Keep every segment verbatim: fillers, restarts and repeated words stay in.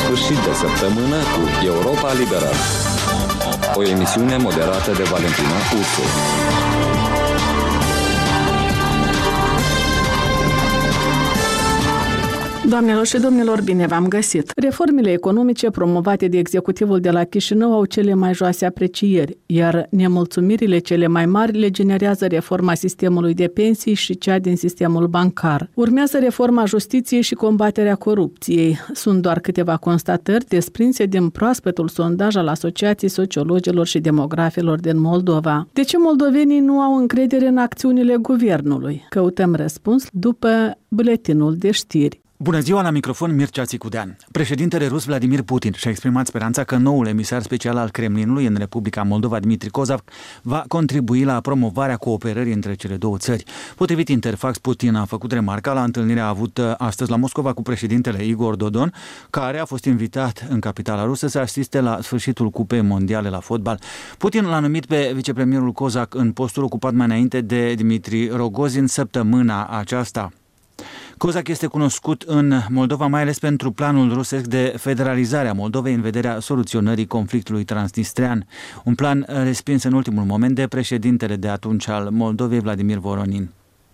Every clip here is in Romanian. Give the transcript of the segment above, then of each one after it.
sfârșit de săptămână cu Europa Liberă. O emisiune moderată de Valentina Ursu. Doamnelor și domnilor, bine v-am găsit! Reformele economice promovate de executivul de la Chișinău au cele mai joase aprecieri, iar nemulțumirile cele mai mari le generează reforma sistemului de pensii și cea din sistemul bancar. Urmează reforma justiției și combaterea corupției. Sunt doar câteva constatări desprinse din proaspetul sondaj al Asociației Sociologilor și Demografilor din Moldova. De ce moldovenii nu au încredere în acțiunile guvernului? Căutăm răspuns după buletinul de știri. Bună ziua, la microfon Mircea Țicudean. Președintele rus Vladimir Putin și-a exprimat speranța că noul emisar special al Kremlinului în Republica Moldova, Dmitri Kozak, va contribui la promovarea cooperării între cele două țări. Potrivit Interfax, Putin a făcut remarca la întâlnirea avută astăzi la Moscova cu președintele Igor Dodon, care a fost invitat în capitala rusă să asiste la sfârșitul Cupei Mondiale la fotbal. Putin l-a numit pe vicepremierul Kozak în postul ocupat mai înainte de Dmitri Rogozin săptămâna aceasta. Kozak este cunoscut în Moldova mai ales pentru planul rusesc de federalizare a Moldovei în vederea soluționării conflictului transnistrean, un plan respins în ultimul moment de președintele de atunci al Moldovei, Vladimir Voronin.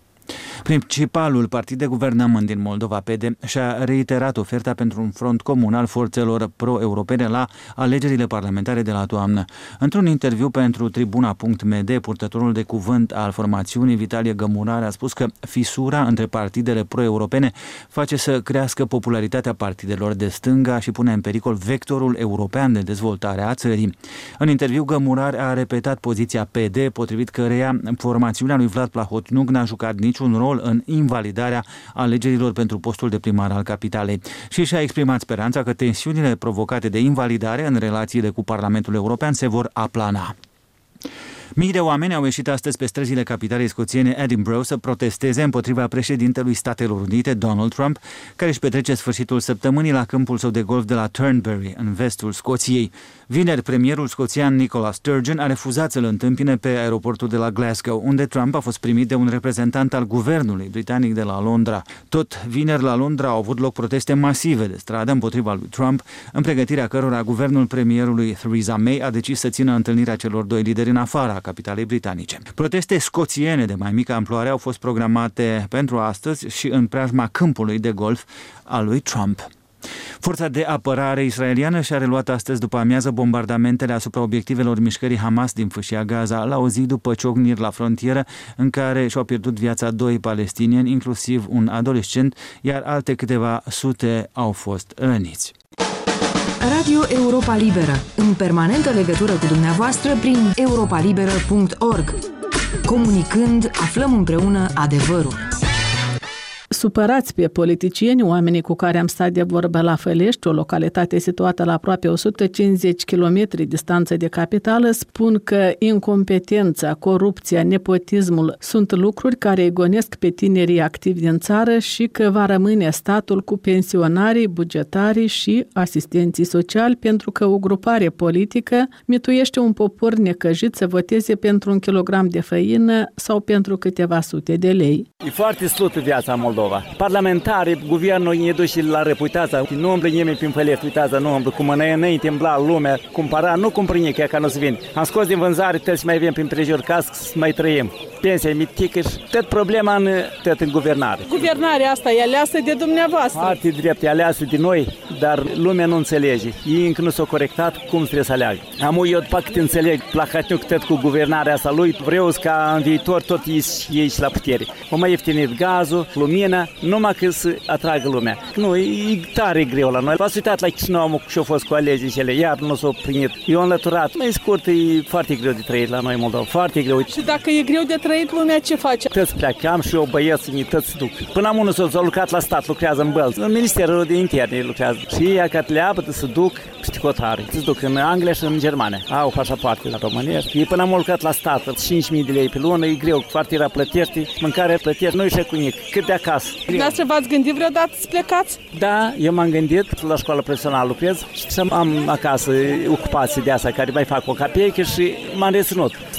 Principalul partid de guvernământ din Moldova, P D, și-a reiterat oferta pentru un front comun al forțelor pro-europene la alegerile parlamentare de la toamnă. Într-un interviu pentru Tribuna punct m d, purtătorul de cuvânt al formațiunii, Vitalie Gămurare, a spus că fisura între partidele pro-europene face să crească popularitatea partidelor de stânga și pune în pericol vectorul european de dezvoltare a țării. În interviu, Gămurare a repetat poziția P D, potrivit căreia formațiunea lui Vlad Plahotniuc n-a jucat niciun rol în invalidarea alegerilor pentru postul de primar al capitalei și și-a exprimat speranța că tensiunile provocate de invalidare în relațiile cu Parlamentul European se vor aplana. Mii de oameni au ieșit astăzi pe străzile capitalei scoțiene Edinburgh să protesteze împotriva președintelui Statelor Unite, Donald Trump, care își petrece sfârșitul săptămânii la câmpul său de golf de la Turnberry, în vestul Scoției. Vineri, premierul scoțian Nicola Sturgeon a refuzat să-l întâmpine pe aeroportul de la Glasgow, unde Trump a fost primit de un reprezentant al guvernului britanic de la Londra. Tot vineri la Londra au avut loc proteste masive de stradă împotriva lui Trump, în pregătirea cărora guvernul premierului Theresa May a decis să țină întâlnirea celor doi lideri în afara capitalei britanice. Proteste scoțiene de mai mică amploare au fost programate pentru astăzi și în preajma câmpului de golf al lui Trump. Forța de apărare israeliană și-a reluat astăzi după amiază bombardamentele asupra obiectivelor mișcării Hamas din Fâșia Gaza, la o zi după ciocniri la frontieră în care și-au pierdut viața doi palestinieni, inclusiv un adolescent, iar alte câteva sute au fost răniți. Radio Europa Liberă, în permanentă legătură cu dumneavoastră prin europa liberă punct org. Comunicând, aflăm împreună adevărul. Supărați pe politicieni, oamenii cu care am stat de vorbă la Fălești, o localitate situată la aproape o sută cincizeci de kilometri distanță de capitală, spun că incompetența, corupția, nepotismul sunt lucruri care îi gonesc pe tinerii activi din țară și că va rămâne statul cu pensionarii, bugetarii și asistenții sociali, pentru că o grupare politică mituiește un popor necăjit să voteze pentru un kilogram de făină sau pentru câteva sute de lei. E foarte slută viața în Moldova. Parlamentarii, guvernul ne duce la reputația, nu umblă nimeni prin Fălești, uitați, nu umblă, cum înainte îmbla lumea, cumpăra, nu cumpărine chiar ca nu se vin. Am scos din vânzare, trebuie să mai avem prin prejur casă, să mai trăim. Pensia e mitică și tot problema în, tot în guvernare. Guvernarea asta e aleasă de dumneavoastră. Foarte drept, e aleasă de noi, dar lumea nu înțelege. Ei încă nu s-au corectat cum trebuie să aleagă. Am eu după cât înțeleg, Plahotniuc tot cu guvernarea asta lui, vreau ca în viitor tot ieși la putere. O mai ieftinit gazul, lumina, numai că să atragă lumea. Nu, e tare greu la noi. V-ați uitat la Chișinău și-au fost cu alegerile, iar nu s-au primit. Eu înlăturat. Mai scurt, e foarte greu de trăit la noi în Moldova, foarte greu. Și dacă e greu de trăit, lumea ce face? Toți pleacă, am și eu băieți, toți se duc. Până am unul s-a lucrat la stat, lucrează în Bălți. În Ministerul de Interne lucrează. Și ea că leapă să duc peste hotare. Se duc în Anglia și în Germania. Au pașapoarte la românești. Ei până am lucrat la stat, cinci mii de lei pe lună, e greu. Cartiera plătești, mâncare plătești, nu-i și cu nic. Cât de acasă. Dumneavoastră v-ați gândit vreodată să plecați? Da, eu m-am gândit, la școală profesională lucrez și să am acasă ocupații de asta care mai fac o capeică și m-am reținut.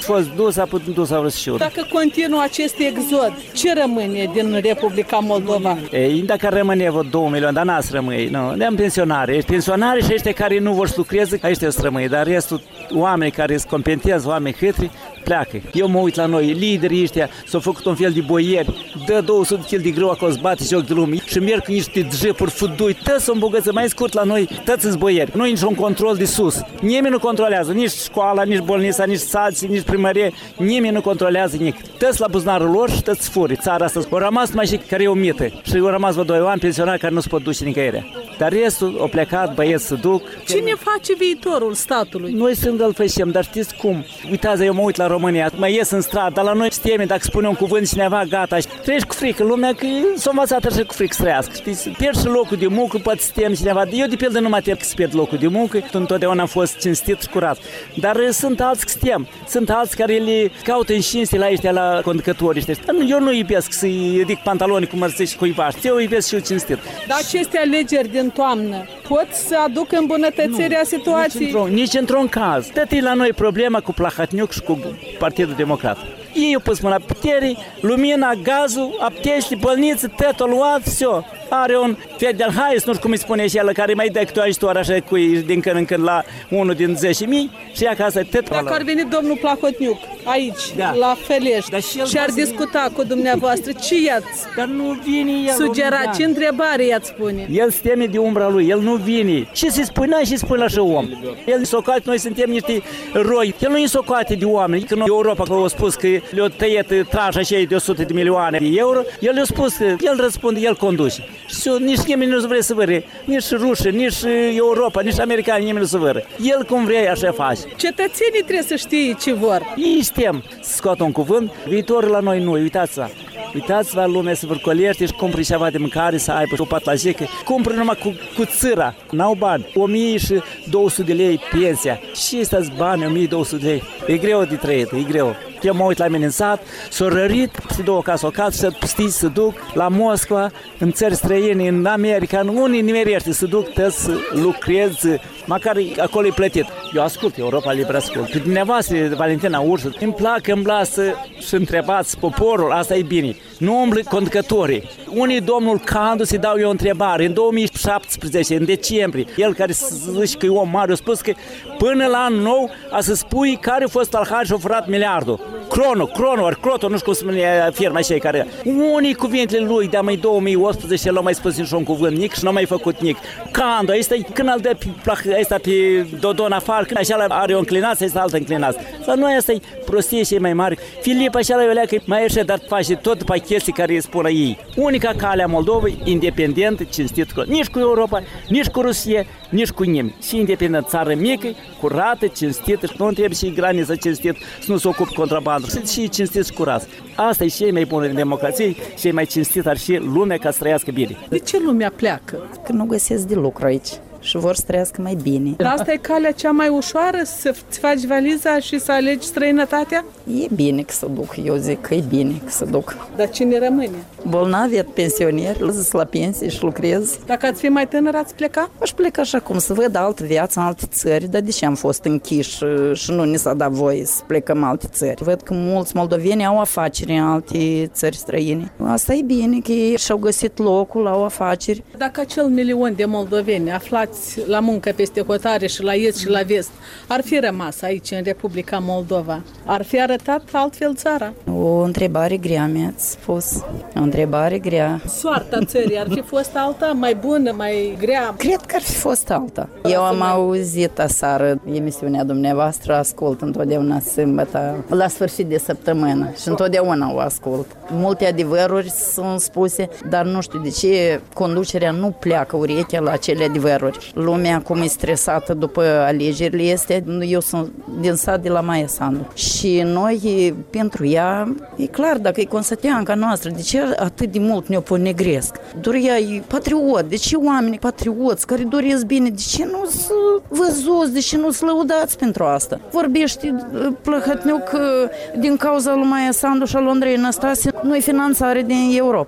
fost dus, a putut dus, a vrut și eu. Dacă continuă acest exod, ce rămâne din Republica Moldova? Ei, dacă rămâne vreo două milioane, dar n-ați rămâi, nu, ne-am pensionare. Pensionare și ăștia care nu vor să lucreze, ăștia să rămâi, dar restul, oameni care sunt competenți, oameni hâtri, pleacă. Eu mă uit la noi, liderii ăștia s-au făcut un fel de boieri, dă două sute de kilograme de grâu acolo, zbate joc de lume și merg cu niște jepuri fudui, toți sunt îmbogăți, mai scurt la noi, toți sunt boieri. Nu e niciun control de sus. Nimeni nu controlează, nici școala, nici bolnița, nici sații, nici primărie, nimeni nu controlează nimic. Toți la buzunarul lor și toți furi. Țara asta au rămas numai și care e o mită. Și au rămas vreo doi oameni pensionari care nu se pot duce nicăieri. Dar restul au plecat, băieți se duc. Cine face viitorul statului? Noi sunt îl facem, dar știți cum? Uitați, eu mă uit la România, mai ies în stradă, dar la noi steme, dacă spune un cuvânt cineva, gata, treci cu frică, lumea că s-a învățat așa cu frică să trăiască, știți? Pierzi locul de muncă, poate să temi cineva, eu de pildă nu mă tem să pierd locul de muncă, întotdeauna am fost cinstit și curat, dar sunt alți că stem, sunt alți care le caută în cinste la ăștia, la conducători ăștia. Eu nu iubesc să-i ridic pantaloni cum mărțiși cuiva, eu iubesc și eu cinstit. Dar aceste alegeri din toamnă pot să aducă îmbunătățirea nu, situației? Nici, într-un, nici într-un caz. Dă-te la noi problema cu Plahatniuc și cu Partidul Democrat. Ei au pus mâna la putere, lumina, gazul, aptești, bălniță, tot o luat, все. Are un Fedel Hayes, nu știu cum îi spune și el, care mai dă câte o ajutor așa cu din când în când la unul din zece mii și acasă tot. Dacă ar veni domnul Plahotniuc aici, da. La Felești, da, și, și ar discuta cu dumneavoastră, ce i-ați Dar nu vine el, sugera, ce întrebare i-ați spune? El se teme de umbra lui, el nu vine. Ce se spune, și spune la așa om. El socoate, noi suntem niște roi. El nu e socoate de oameni. Când Europa a spus că le-a tăiat traja așa de o sută de milioane de euro, el le-a spus că el răspunde, el conduce. Și nici nimeni nu vrea să văre, nici rușii, nici Europa, nici americani, nimeni nu să văre. El cum vrea, așa face. Cetățenii trebuie să știe ce vor. Ei știm să scoată un cuvânt, viitorul la noi nu, uitați-vă. Uitați-vă la lumea să vârcolește și cumpri ceva de mâncare, să aibă o pat la jică. Cumpri numai cu, cu țâra, n-au bani. o mie două sute de lei pensia. Și ăsta-s bani, o mie două sute de lei. E greu de trăit, e greu. Eu mă uit la mine în sat, s-o rărit, se duc acasă, acasă, să știți, să duc la Moscova, în țări străine, în America, în unii nimerește, să duc, să lucrez, măcar acolo e plătit. Eu ascult, Europa Liberă ascult. Pe dumneavoastră, Valentina Ursu, îmi plac, îmi lasă și întrebați poporul, asta e bine. Nu umblă conducătorii. Unii domnul Candu să-i dau eu o întrebare. În două mii șaptesprezece, în decembrie, el care zice că e om mare, a spus că până la anul nou a să spui care a fost alhar și a furat miliardul. Crono, Crono, ori Croto, nu știu cum se numea firma așa care. Unii cuvintele lui de mai două mii optsprezece el n-a mai spus niciun cuvânt, nic și n-a mai făcut nic. Candu, ăsta când îl dă pe, ăsta pe Dodon afară, când așa are o înclinație, ăsta altă înclinație. La noi asta e prostie și e mai mare. Filip așa la velea că mai așa, dar face tot după chestii care îi spun ei. Unica cale a Moldovei, independentă, cinstită, nici cu Europa, nici cu Rusia, nici cu nimeni. Și independentă, țară mică, curată, cinstită, și nu trebuie și graniță cinstită, să nu se ocupe contrabandă. Și cinstiți și curați. Asta e cei mai buni în democrație, cei mai cinstiți ar fi lumea ca să trăiască bine. De ce lumea pleacă? Că nu găsesc de lucru aici și vor să trăiască mai bine. Asta e calea cea mai ușoară, să-ți faci valiza și să alegi străinătatea? E bine că să duc, eu zic că e bine că să duc. Dar cine rămâne? Bolnavi, pensionieri, lăsă la pensie și lucrez. Dacă ați fi mai tânăr, ați pleca? Aș pleca așa cum, să văd altă viață în alte țări, dar de ce am fost închiși și nu ni s-a dat voie să plecăm în alte țări? Văd că mulți moldoveni au afaceri în alte țări străine. Asta e bine, că ei și-au găsit locul, au afaceri. Dacă acel milion de moldoveni aflați la muncă peste hotare și la est și la vest, ar fi rămas aici în Republica Moldova, ar fi arătat altfel țara? O întrebare grea mi-ați spus. O întrebare grea. Soarta țării ar fi fost alta, mai bună, mai grea? Cred că ar fi fost alta. Eu am auzit aseară emisiunea dumneavoastră, ascult întotdeauna sâmbătă, la sfârșit de săptămână și întotdeauna o ascult. Multe adevăruri sunt spuse, dar nu știu de ce conducerea nu pleacă urechea la acele adevăruri. Lumea cum e stresată după alegerile este, eu sunt din sat de la Maia Sandu și noi pentru ea, e clar, dacă e consăteanca noastră, de ce atât de mult ne-o ponegresc? Doar ea e patriot, de ce oamenii patrioți care doresc bine, de ce nu sunt văzuți, de ce nu sunt lăudați pentru asta? Vorbește Plăhătniuc din cauza lui Maia Sandu și al lui Andrei Năstase, nu-i finanțare din Europa.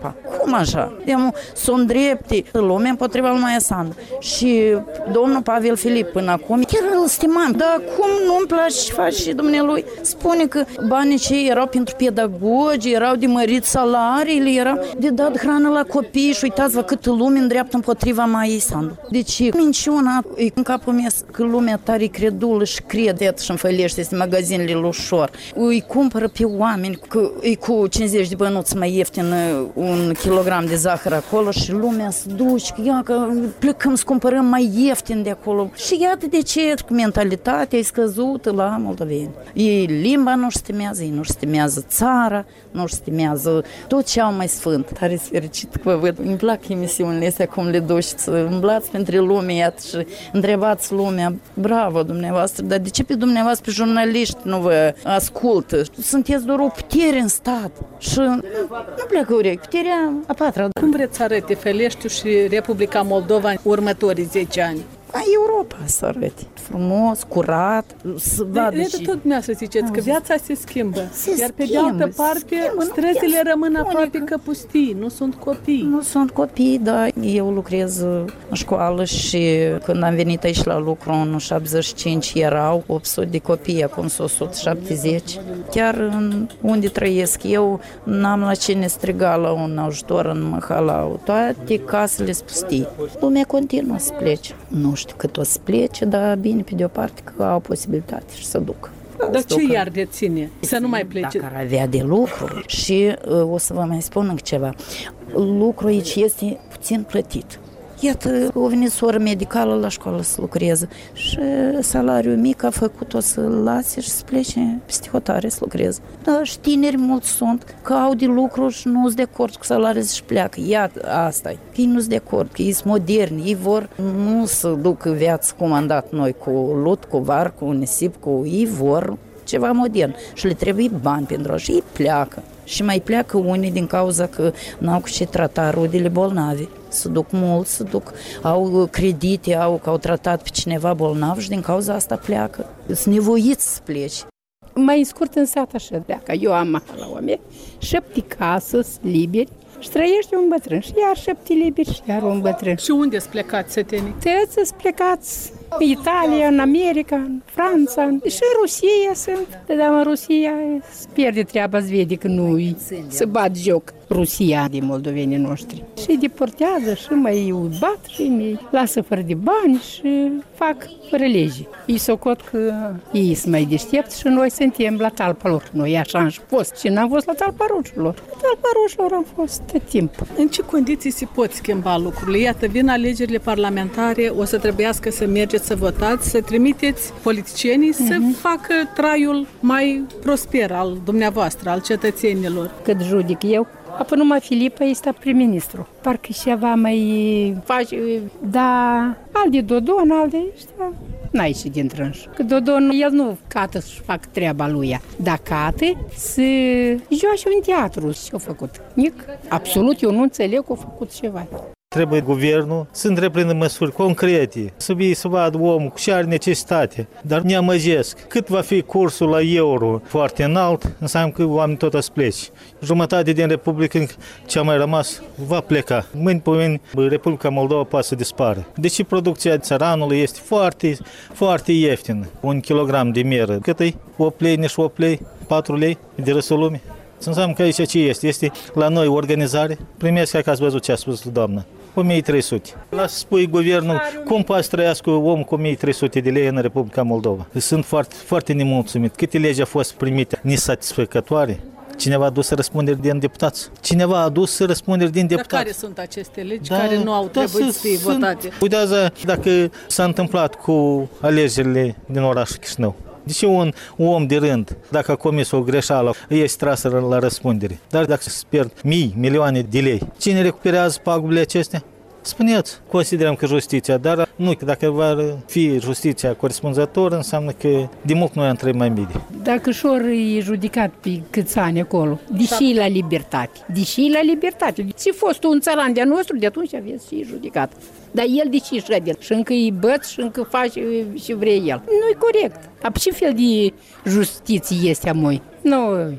Cum așa? Sunt drepte, lumea împotriva lui Maia Sandu. Și domnul Pavel Filip până acum, chiar îl stimam. Dar cum nu-mi place ce face și dumnealui? Spune că banii cei erau pentru pedagogi, erau de mărit salariile, erau de dat hrană la copii și uitați-vă câtă lume îndreaptă împotriva Maiei Sandu. Deci minciuna e în capul meu că lumea tare credulă și crede și înfălește este magazinele lui Ușor. Îi cumpără pe oameni că e cu cincizeci de bănuți mai ieftin un kilogram de zahăr acolo și lumea se duce, ia că plecăm să cumpărăm mai ieftin de acolo. Și iată de ce mentalitatea e scăzută la moldoveni. Ei limba nu-și stimează, ei nu-și stimează țara, nu-și stimează tot ce au mai sfânt. Tare fericit că vă văd. Îmi plac emisiunile astea cum le duci să îmblați pentru lume, iată, și întrebați lumea. Bravo dumneavoastră, dar de ce pe dumneavoastră, pe jurnaliști, nu vă ascultă? Sunteți doar o putere în stat și nu pleacă urechi, puterea a patra. Cum vreți să arăte Feleștiu și Republica Moldova în următorii zece ani? Ca Europa să arăte. Frumos, curat, să vadă și... Tot dumneavoastră ziceți că viața se schimbă. Se Iar pe schimbă, de altă parte, schimbă, străzile rămân aproape unică. că pustii, nu sunt copii. Nu sunt copii, dar eu lucrez în școală și când am venit aici la lucru în șaptezeci și cinci erau opt sute de copii, acum sunt o sută șaptezeci. Chiar în unde trăiesc eu, n-am la cine striga la un ajutor în Măhalau. Toate casele sunt pustii. Lumea continuă să plece. Nu știu cât o să plece, dar bine pe de o parte că au posibilitate și să ducă. Dar ce i-ar reține? Să nu mai plece? Dacă ar avea de lucru. Și uh, o să vă mai spun încă ceva. Lucrul aici este puțin plătit. Iată, o venit soră medicală la școală să lucreze și salariul mic a făcut-o să lase și să plece peste hotare să lucreze. Dar și tineri mulți sunt că au de lucru și nu sunt de acord cu salariul și pleacă. Iată, asta e. Că ei nu sunt de acord, că ei sunt moderni, ei vor nu să ducă viață cum am dat noi cu lut, cu var, cu nisip, cu ei vor ceva modern și le trebuie bani pentru așa și ei pleacă. Și mai pleacă unii din cauza că n-au cu ce trata rudele bolnavi. Se duc mulți, se duc, au credite, au că au tratat pe cineva bolnav și din cauza asta pleacă. Sunt nevoiți să plece. Mai scurt în sat așa, dacă eu am la oameni, șapte casă liberi și trăiește un bătrân și iar șapte liberi și iar un bătrân. Și unde sunt plecați sătenii? Tăți sunt plecați în Italia, în America, în Franța și în Rusia sunt. Dar în Rusia se pierde treaba, se vede că nu se bat joc Rusia de moldovenii noștri. Și deportează și mai bat și mai lasă fără de bani și fac fără lege. Ei socot că ei sunt mai deștepți și noi suntem la talpa lor. Noi așa am fost și n-am fost la talpa rușilor. La talpa rușilor am fost tot timpul. În ce condiții se pot schimba lucrurile? Iată, vin alegerile parlamentare, o să trebuiască să mergeți să votați, să trimiteți politicienii uh-huh. să facă traiul mai prosper al dumneavoastră, al cetățenilor. Cât judic eu, apoi numai Filipa este prim-ministru. Parcă ceva mai face, da, al de Dodon, al de ăștia, n-ai ieșit din trânș. Că Dodon, el nu cată să facă treaba lui, dar cată să joace un teatru. Ce-a făcut? Nic. Absolut, eu nu înțeleg că a făcut ceva. Trebuie guvernul să întreprindă măsuri concrete, să vii să vadă omul ce are necesitate, dar ne amăgesc. Cât va fi cursul la euro foarte înalt, înseamnă că oamenii tot o să plece. Jumătate din Republica ce a mai rămas va pleca. Mâine pe mâine Republica Moldova poate să dispară. Deși producția țăranului este foarte, foarte ieftină. Un kilogram de meră, cât e? opt lei, nici opt lei, patru lei de restul lumii. Înseamnă că aici ce este? Este la noi organizare. Primesc, ca ați văzut ce a spus doamna. o mie trei sute. Lasă să spui guvernul cum poate să trăiască om cu o mie trei sute de lei în Republica Moldova. Sunt foarte, foarte nemulțumit. Câte legi au fost primite nesatisfăcătoare? Cineva a dus răspunderi din deputați. Cineva a dus răspunderi din deputați. Dar care sunt aceste legi da, care nu au da, trebuit să fie votate? Uitează dacă s-a întâmplat cu alegerile din orașul Chișinău. Deci un, un om de rând, dacă a comis o greșeală, este tras la răspundere. Dar dacă se pierd mii, milioane de lei, cine recuperează pagubile acestea? Spuneți, considerăm că justiția, dar nu, dacă va fi justiția corespunzătoră, înseamnă că de mult noi am trăit mai bine. Dacă șor e judicat pe câți ani acolo, deși la libertate, deși la libertate. Ce fost un țăran de-a nostru, de atunci aveți și judicat. Dar el de ce șede? Și încă îi băt și încă face și vrea el. Nu-i corect. Dar ce fel de justiție este a moi? Nu,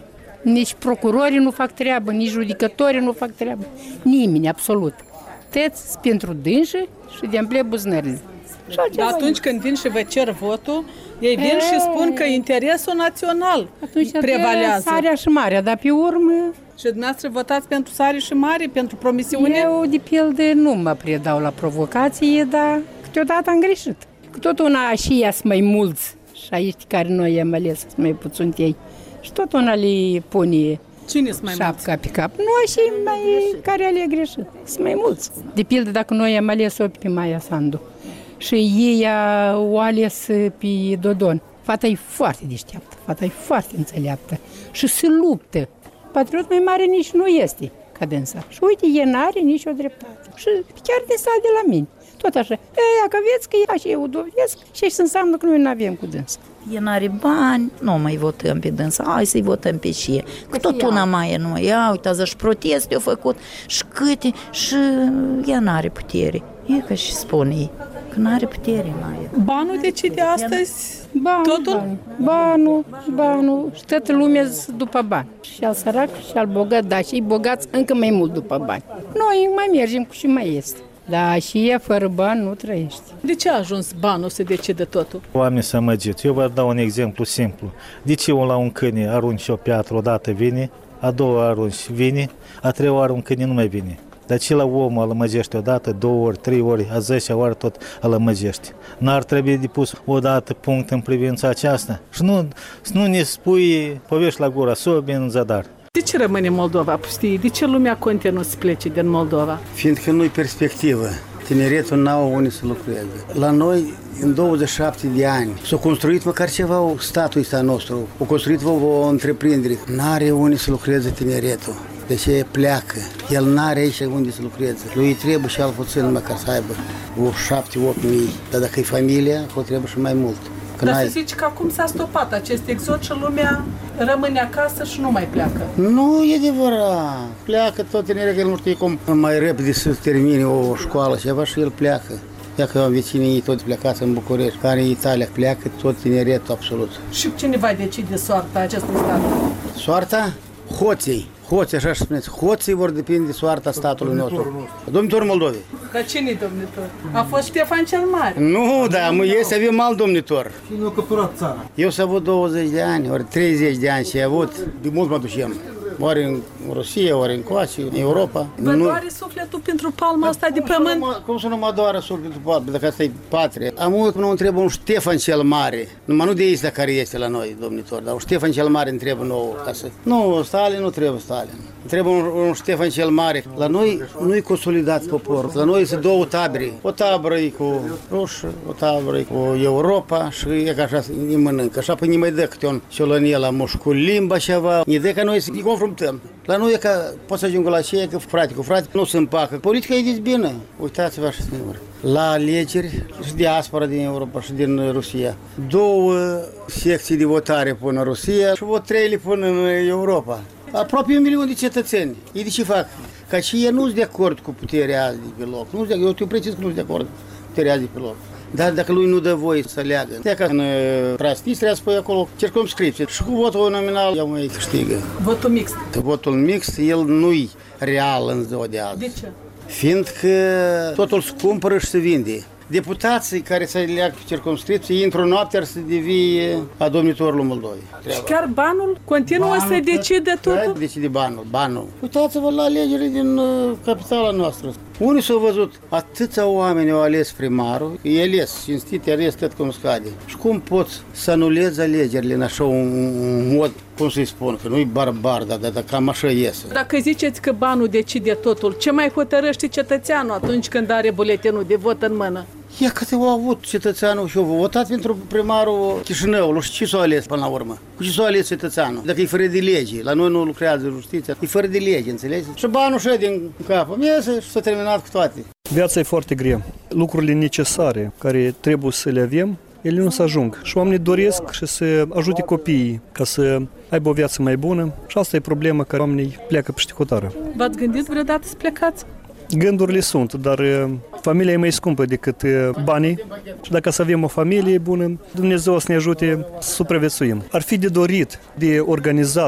Nici procurorii nu fac treabă, nici judecătorii nu fac treabă. Nimeni, absolut. Tăți pentru dânși și de ample buzunările. Dar atunci când vin și vă cer votul, ei vin e... și spun că interesul național atunci prevalează. Sarea și Marea, dar pe urmă... Și dumneavoastră votați pentru Sare și Mare, pentru promisiune? Eu, de pildă, nu mă predau la provocație, dar câteodată am greșit. Tot una și ea sunt mai mulți și aici care noi am ales sunt mai puțin ei. Și tot una le pune Cine sunt mai șapca mulți? pe cap. Noi și mai care ale greșit. Sunt mai mulți. De pildă, dacă noi am ales-o pe Maia Sandu și ei o ales pe Dodon. Fata e foarte deșteaptă, fata e foarte înțeleaptă și se luptă. Patriot mai mare nici nu este ca dânsa. Și uite, e n-are nicio dreptate. Și chiar dânsa de la mine. Tot așa. Eia, că vezi că ea și eu dovesc și așa înseamnă că noi nu avem cu dânsa. E n-are bani, nu mai votăm pe dânsa, hai să-i votăm pe și că tot una mai e, nu, ia, uitați, și proteste au făcut, și câte, și ea n-are putere. E ca și spune ei, că n-are putere, n-are. Banul decide astăzi banul, totul? Banul, banul, și toată lumea după bani. Și al sărac și al bogat, dar și bogați încă mai mult după bani. Noi mai mergem cu și mai este. Da, și e fără bani nu trăiește. De ce a ajuns banul să decide totul? Oamenii s-au amăgit. Eu vă dau un exemplu simplu. De ce la un câine arunci o piatră, odată vine, a doua arunci vine, a treia oară un câine nu mai vine. Dar ce la omul îl amăgește odată, două ori, trei ori, a zecea oară tot îl amăgește. N-ar trebui de pus odată punct în privința aceasta. Și nu, nu ne spui povești la gura, sobi în zadar. De ce rămâne Moldova pustie? De ce lumea continuă să plece din Moldova? Fiindcă nu-i perspectivă. Tineretul n-au unde să lucreze. La noi, în douăzeci și șapte de ani, s-a construit măcar ceva statul ăsta nostru. A construit o întreprindere. N-are unde să lucreze tineretul. Deci pleacă. El n-are aici unde să lucreze. Lui trebuie și al puțin măcar să aibă o șapte opt mii. Dar dacă e familia, o trebuie și mai mult. Dar să zici că acum s-a stopat acest exod și lumea rămâne acasă și nu mai pleacă. Nu e adevărat. Pleacă tot tineretul, el nu știe cum mai repede să termine o școală ceva și el pleacă. Ia că vecinii ei toți plecați în București, care în Italia pleacă tot tineretul absolut. Și cine va decide soarta acestui stat? Soarta? Hoții. Hoții, așa spuneți. Hoții vor depinde de soarta statului nostru. Domnitorul Moldovei. Dar cine-i domnitor? A fost Ștefan cel Mare. Nu, dar mă ies să avem alt domnitor. Nu căpturat țara. Eu s-a avut douăzeci de ani, ori treizeci de ani și a avut, de mult mă ducem. Ori în Rusia, ori în Coace, în Europa. Vă nu... doare sufletul pentru palma asta de pământ? Mă, cum să nu mă doară sufletul palma, dacă asta e patrie? Am mult până întrebă un Ștefan cel Mare. Numai nu de ăsta care este la noi, domnitor, dar un Ștefan cel Mare întrebă nouă. Ca să... Nu, Stalin nu trebuie Stalin. Trebuie un, un Ștefan cel Mare. La noi nu e consolidat poporul. La noi sunt două tabere. O tabără e cu ruși, o tabără e cu Europa și e ca așa ne mănâncă. Așa până ne mai dă câte un ciolănie la moș cu limba ceva. Ne dă ca noi să ne confruntăm. La noi e ca poți să ajungă la aceea că frate cu frate nu se împacă. Politica e dezbină. Uitați-vă așa singur. La alegeri și diaspora din Europa și din Rusia. Două secții de votare până în Rusia și o treile până în Europa. Aproape un milion de cetățeni. Ei de ce fac? Ca și ei nu sunt de acord cu puterea azi de pe loc. Nu de, eu te precis că nu sunt de acord cu puterea azi de pe loc. Dar dacă lui nu dă voie să leagă. Dacă în Transnistria să pui acolo circumscripție. Și cu votul nominal el mai câștigă. Votul mixt. Votul mixt, el nu-i real în ziua de azi. De ce? Fiindcă totul se cumpără și se vinde. Deputații care se leagă pe circumscripție intră noaptea să devie a domnitorului Moldovei. Și chiar banul continuă banul să decide totul? Decide banul, banul. Uitați-vă la alegerile din uh, capitala noastră. Unii s-au văzut, atâția oameni au ales primarul, e ales, cinstit, e ales tot cum scade. Și cum poți să anulezi alegerile în așa un, un mod, cum să-i spun, că nu-i barbar, dar, dar, dar cam așa iese. Dacă ziceți că banul decide totul, ce mai hotărăște cetățeanul atunci când are buletinul de vot în mână? Ia că te-au avut cetățeanul și au votat pentru primarul Chișinăului și ce s-a ales până la urmă? Cu ce s-a ales cetățeanul? Dacă e fără de lege, la noi nu lucrează justiția, e fără de lege, înțelegi? Și banul și din cap, iese și s-a terminat cu toate. Viața e foarte grea. Lucrurile necesare care trebuie să le avem, ele nu se ajung. Și oamenii doresc și să ajute copiii ca să aibă o viață mai bună și asta e problema că oamenii pleacă peste hotără. V-ați gândit vreodată să plecați? Gândurile sunt, dar familia e mai scumpă decât banii și dacă să avem o familie bună, Dumnezeu să ne ajute să supraviețuim. Ar fi de dorit, de organizat,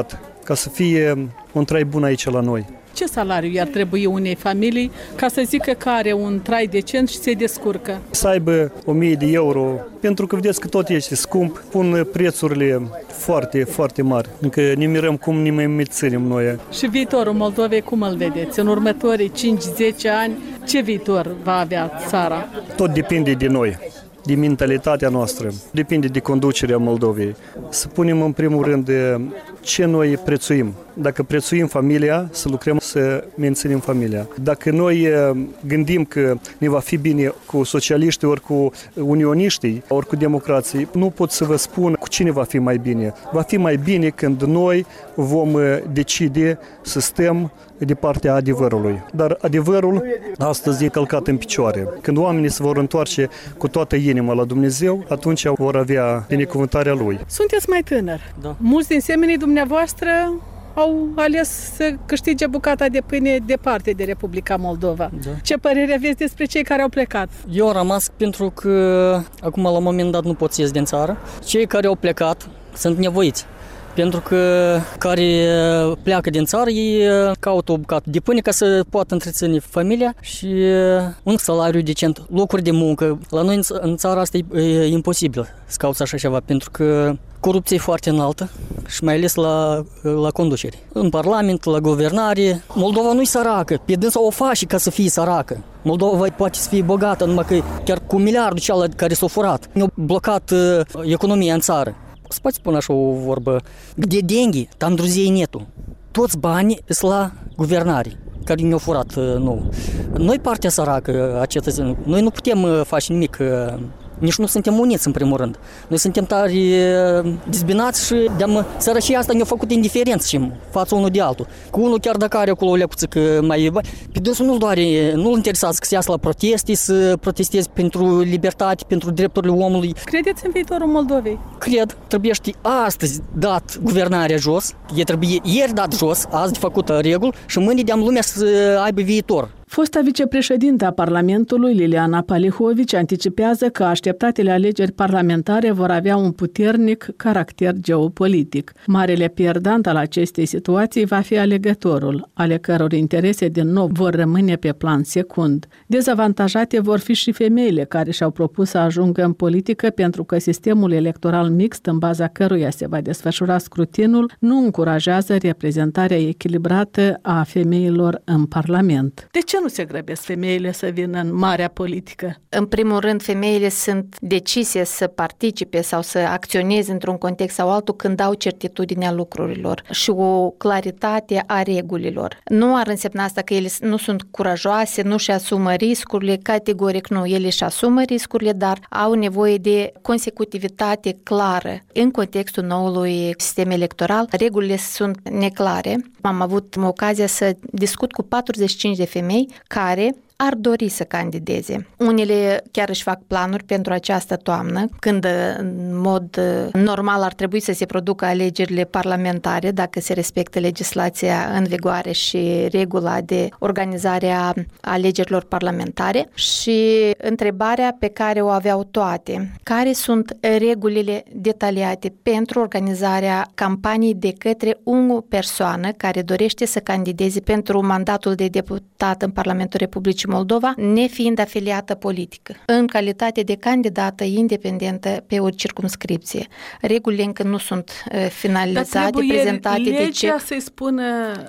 ca să fie un trai bun aici la noi. Ce salariu ar trebui unei familii ca să zică că are un trai decent și se descurcă? Să aibă o mie de euro, pentru că vedeți că tot este scump, pun prețurile foarte, foarte mari. Încă ne mirăm cum ne mai menținem noi. Și viitorul Moldovei cum îl vedeți? În următorii cinci zece ani, ce viitor va avea țara? Tot depinde de noi, de mentalitatea noastră, depinde de conducerea Moldovei. Să punem în primul rând ce noi prețuim. Dacă prețuim familia, să lucrăm să menținem familia. Dacă noi gândim că ne va fi bine cu socialiștii, ori cu unioniștii, ori cu democrații, nu pot să vă spun cu cine va fi mai bine. Va fi mai bine când noi vom decide să stăm de partea adevărului. Dar adevărul astăzi e călcat în picioare. Când oamenii se vor întoarce cu toată inima la Dumnezeu, atunci vor avea binecuvântarea Lui. Sunteți mai tânăr. Da. Mulți din semenii dumneavoastră au ales să câștige bucata de pâine departe de Republica Moldova. Da. Ce părere aveți despre cei care au plecat? Eu am rămas pentru că acum la moment dat nu pot să ies din țară. Cei care au plecat sunt nevoiți. Pentru că care pleacă din țară, ei caută o bucată de pâine ca să poată întreține familia și un salariu decent, locuri de muncă. La noi în țara asta e imposibil să cauți așa ceva, pentru că corupția e foarte înaltă și mai ales la, la conducere. În Parlament, la guvernare, Moldova nu-i săracă, pe dânsa o face ca să fie săracă. Moldova poate să fie bogată, numai că chiar cu miliardul cealaltă care s-a furat, ne-a blocat uh, economia în țară. Se poate spune așa o vorbă, de dengue, tam druziei netul. Toți banii sunt la guvernare, care ne-au furat nou. Noi, partea săracă a cetățenilor, noi nu putem face nimic, nici nu suntem uniți în primul rând. Noi suntem tare dezbinați și de-am sărăcia asta ne-a făcut indiferență și față unul de altul. Cu unul chiar dacă are acolo o lecuță mai bani, pe dânsul nu-l doare, nu-l interesează să se iasă la proteste, să protesteze pentru libertate, pentru drepturile omului. Credeți în viitorul Moldovei? Cred. Trebuie astăzi dat guvernarea jos, e trebuie ieri dat jos, azi de făcută reguli și mâine de-am lumea să aibă viitor. Fosta vicepreședinte a Parlamentului, Liliana Palihovici, anticipează că așteptatele alegeri parlamentare vor avea un puternic caracter geopolitic. Marele pierdant al acestei situații va fi alegătorul, ale căror interese din nou vor rămâne pe plan secund. Dezavantajate vor fi și femeile care și-au propus să ajungă în politică pentru că sistemul electoral mixt, în baza căruia se va desfășura scrutinul, nu încurajează reprezentarea echilibrată a femeilor în Parlament. De ce nu se grăbesc femeile să vină în marea politică? În primul rând, femeile sunt decise să participe sau să acționeze într-un context sau altul când au certitudinea lucrurilor și o claritate a regulilor. Nu ar însemna asta că ele nu sunt curajoase, nu și asumă riscurile, categoric nu, ele își asumă riscurile, dar au nevoie de consecutivitate clară în contextul noului sistem electoral. Regulile sunt neclare. Am avut ocazia să discut cu patruzeci și cinci de femei care ar dori să candideze. Unele chiar își fac planuri pentru această toamnă, când în mod normal ar trebui să se producă alegerile parlamentare, dacă se respectă legislația în vigoare și regula de organizare a alegerilor parlamentare. Și întrebarea pe care o aveau toate, care sunt regulile detaliate pentru organizarea campaniei de către o persoană care dorește să candideze pentru mandatul de deputat în Parlamentul Republicii Moldova, nefiind afiliată politică, în calitate de candidată independentă pe o circumscripție. Regulile încă nu sunt finalizate, prezentate. Legea de ce... să-i spună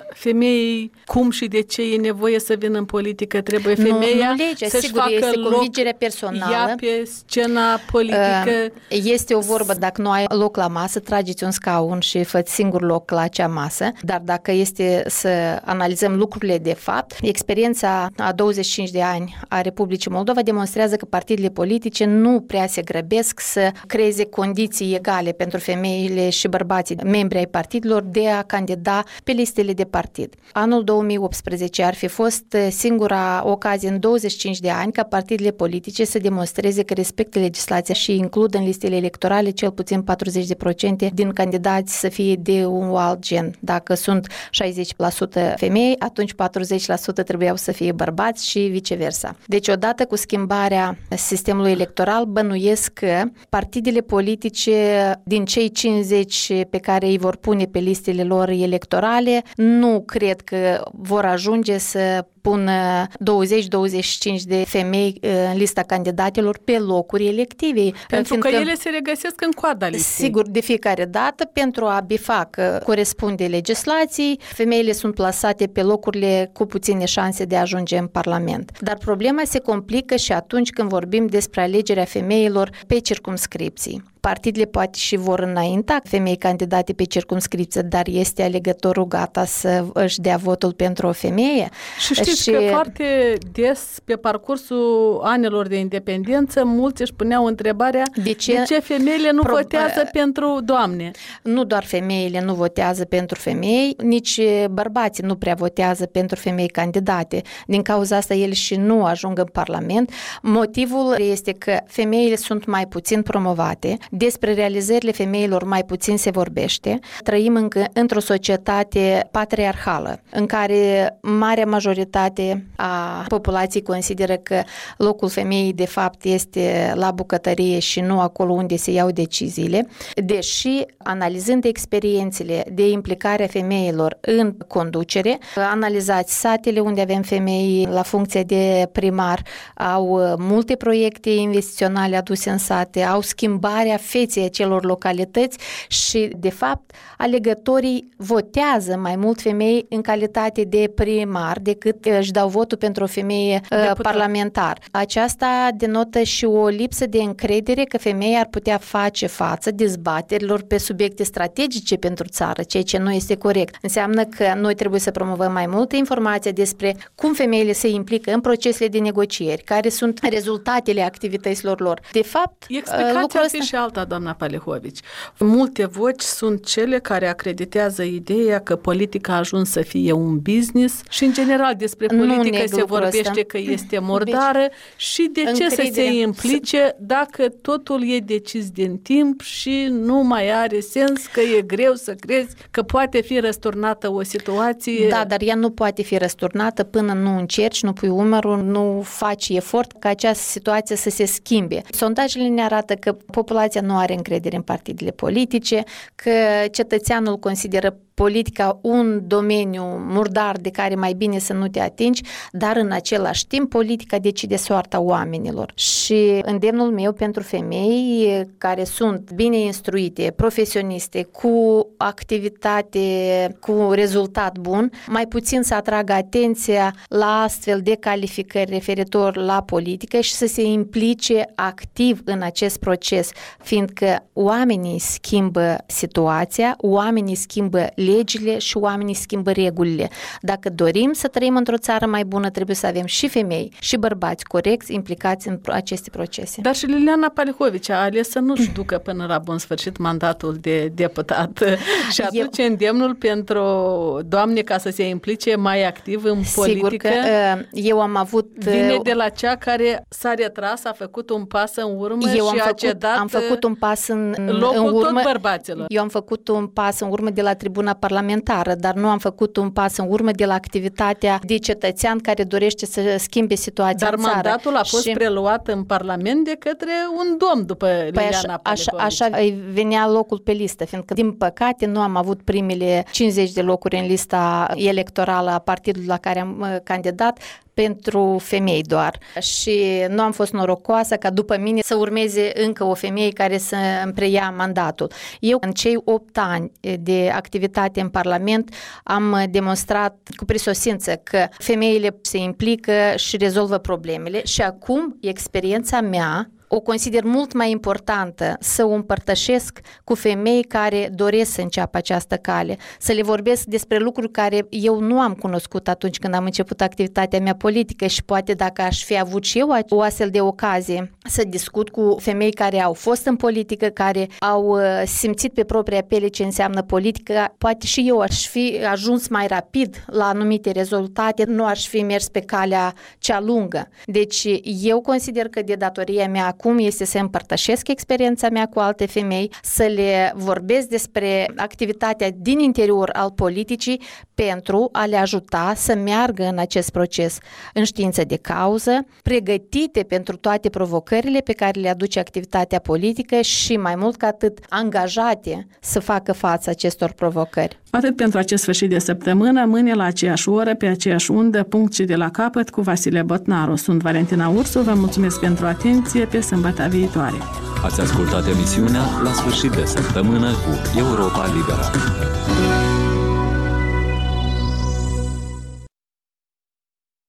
femeii cum și de ce e nevoie să vină în politică. Trebuie femeia nu, nu legea, să-și sigur, facă este loc convingerea personală. ea pe scena politică. Este o vorbă, dacă nu ai loc la masă, trageți un scaun și fă singur loc la acea masă. Dar dacă este să analizăm lucrurile de fapt, experiența a douăzeci și cinci de ani a Republicii Moldova demonstrează că partidele politice nu prea se grăbesc să creeze condiții egale pentru femeile și bărbații membri ai partidelor de a candida pe listele de partid. Anul două mii optsprezece ar fi fost singura ocazie în douăzeci și cinci de ani ca partidele politice să demonstreze că respectă legislația și includ în listele electorale cel puțin patruzeci la sută din candidați să fie de un alt gen. Dacă sunt șaizeci la sută femei, atunci patruzeci la sută trebuiau să fie bărbați și și viceversa. Deci odată cu schimbarea sistemului electoral, bănuiesc că partidele politice din cei cincizeci pe care îi vor pune pe listele lor electorale, nu cred că vor ajunge să pună douăzeci douăzeci și cinci de femei în lista candidatelor pe locuri elective. Pentru că ele se regăsesc în coada listei. Sigur, de fiecare dată, pentru a bifa că corespunde legislației, femeile sunt plasate pe locurile cu puține șanse de a ajunge în Parlament. Dar problema se complică și atunci când vorbim despre alegerea femeilor pe circumscripții. Partidele poate și vor înainta femei candidate pe circumscripție, dar este alegătorul gata să își dea votul pentru o femeie? Și știți și... că foarte des, pe parcursul anilor de independență, mulți își puneau întrebarea de ce, de ce femeile nu Pro... votează pentru doamne? Nu doar femeile nu votează pentru femei, nici bărbații nu prea votează pentru femei candidate. Din cauza asta, ele și nu ajung în Parlament. Motivul este că femeile sunt mai puțin promovate, despre realizările femeilor mai puțin se vorbește. Trăim încă într-o societate patriarhală, în care marea majoritate a populației consideră că locul femeii de fapt este la bucătărie și nu acolo unde se iau deciziile, deși analizând experiențele de implicare a femeilor în conducere, analizați satele unde avem femei la funcție de primar, au multe proiecte investiționale aduse în sate, au schimbarea feței acelor localități și, de fapt, alegătorii votează mai mult femei în calitate de primar decât își dau votul pentru o femeie Deputat. parlamentar. Aceasta denotă și o lipsă de încredere că femeia ar putea face față dezbaterilor pe subiecte strategice pentru țară, ceea ce nu este corect. Înseamnă că noi trebuie să promovăm mai multă informație despre cum femeile se implică în procesele de negocieri, care sunt rezultatele activităților lor. De fapt, explicația ar fi și alta, doamna Palehovici. Multe voci sunt cele care acreditează ideea că politica a ajuns să fie un business și, în general, despre politică se vorbește ăsta. că este murdară și de ce să se implice dacă totul e decis din timp și nu mai are sens, că e greu să crezi că poate fi răsturnată o situație. Da, dar ea nu poate fi răsturnată până nu încerci, nu pui umărul, nu faci efort ca această situație să se schimbe. Sondajele ne arată că populația nu are încredere în partidele politice, că cetățeanul consideră politica un domeniu murdar de care mai bine să nu te atingi, dar în același timp politica decide soarta oamenilor. Și îndemnul meu pentru femei care sunt bine instruite, profesioniste, cu activitate, cu rezultat bun, mai puțin să atragă atenția la astfel de calificări referitor la politică și să se implice activ în acest proces, fiindcă oamenii schimbă situația, oamenii schimbă legile și oamenii schimbă regulile. Dacă dorim să trăim într-o țară mai bună, trebuie să avem și femei și bărbați corecți implicați în aceste procese. Dar și Liliana Palehovici a ales să nu-și ducă până la bun sfârșit mandatul de deputat și aduce Eu... îndemnul pentru doamne ca să se implice mai activ în politică. Sigur că eu am avut... Vine de la cea care s-a retras, a făcut un pas în urmă eu și am a făcut, cedat am făcut un pas în, locul în urmă. tot bărbaților. Eu am făcut un pas în urmă de la tribuna parlamentară, dar nu am făcut un pas în urmă de la activitatea de cetățean care dorește să schimbe situația dar în țară. Dar mandatul a fost și... preluat în Parlament de către un domn după păi Liliana așa, așa, așa îi venea locul pe listă, fiindcă, din păcate, nu am avut primele cincizeci de locuri în lista electorală a partidului la care am candidat, pentru femei doar. Și nu am fost norocoasă ca după mine să urmeze încă o femeie care să îmi preia mandatul. Eu, în cei opt ani de activitate în Parlament, am demonstrat cu prisosință că femeile se implică și rezolvă problemele și acum experiența mea o consider mult mai importantă să o împărtășesc cu femei care doresc să înceapă această cale, să le vorbesc despre lucruri care eu nu am cunoscut atunci când am început activitatea mea politică și poate dacă aș fi avut și eu o astfel de ocazie să discut cu femei care au fost în politică, care au simțit pe propria piele ce înseamnă politică, poate și eu aș fi ajuns mai rapid la anumite rezultate, nu aș fi mers pe calea cea lungă. Deci eu consider că de datoria mea cum este să împărtășesc experiența mea cu alte femei, să le vorbesc despre activitatea din interior al politicii pentru a le ajuta să meargă în acest proces în știință de cauză, pregătite pentru toate provocările pe care le aduce activitatea politică și mai mult ca atât angajate să facă față acestor provocări. Atât pentru acest sfârșit de săptămână, mâine la aceeași oră, pe aceeași undă, punct și de la capăt cu Vasile Botnaru. Sunt Valentina Ursu, vă mulțumesc pentru atenție, pe sâmbătă viitoare. Ați ascultat emisiunea La sfârșit de săptămână cu Europa Liberă.